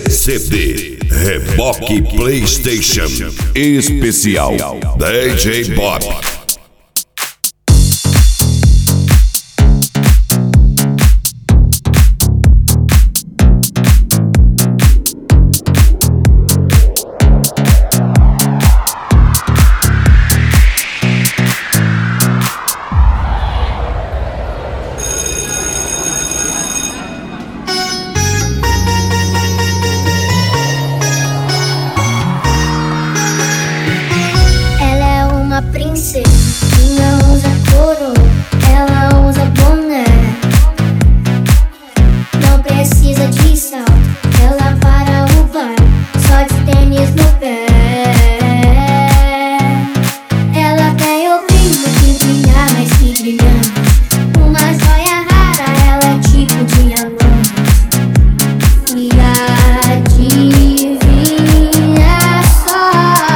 CD Reboque PlayStation Especial DJ Bob. Princesa, minha usa coroa, ela usa boné. Não precisa de salto, ela para o bar, só de tênis no pé. Ela tem o brilho que brilha mais que brilhante, uma joia rara, ela é tipo diamante. E adivinha só,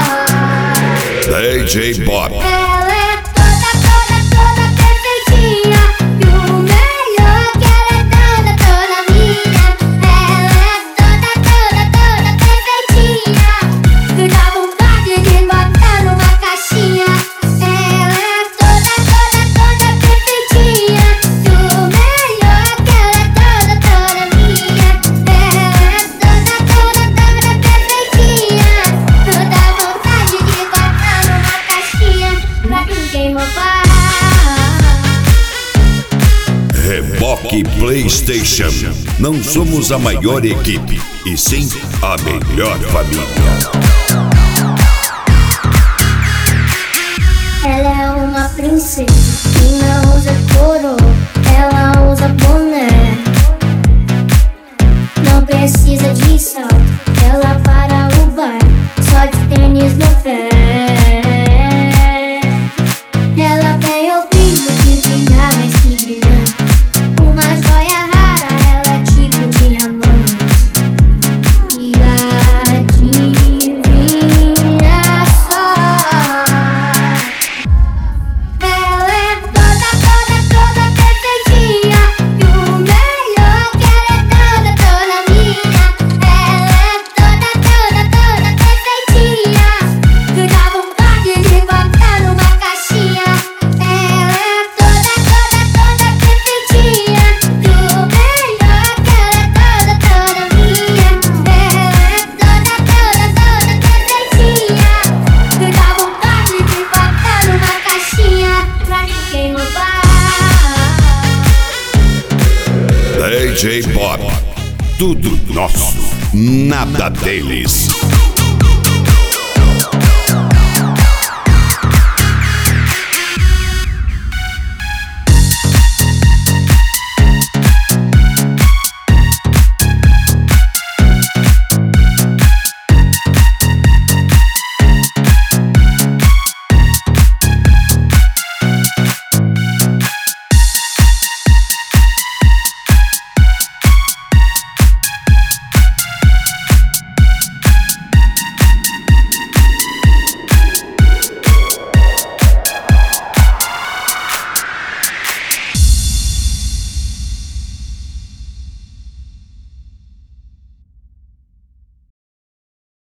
DJ Bob. ela é toda perfeitinha, e o melhor que ela é toda minha. Ela é toda perfeitinha, que dá vontade de botar numa caixinha. Ela é toda perfeitinha, e o melhor que ela é toda minha. Ela é toda perfeitinha, que dá vontade de botar numa caixinha pra ninguém roubar. Reboque PlayStation. Não somos a maior equipe, e sim a melhor família. Ela é uma princesa, minha usa coroa, ela usa boné. Não precisa de salto, ela para o bar, só de tênis no pé. Ela tem o brilho que brilha mais que brilhante, uma joia rara, ela é tipo diamante. E adivinha só, ela é toda perfeitinha, e o melhor que ela é toda minha. Ela é toda perfeitinha, que dá vontade de botar numa caixinha. Ela é toda perfeitinha, e o melhor que ela é toda minha. Ela é toda perfeitinha, que dá vontade de botar numa caixinha pra ninguém roubar. DJ Bob. Tudo nosso, nada deles.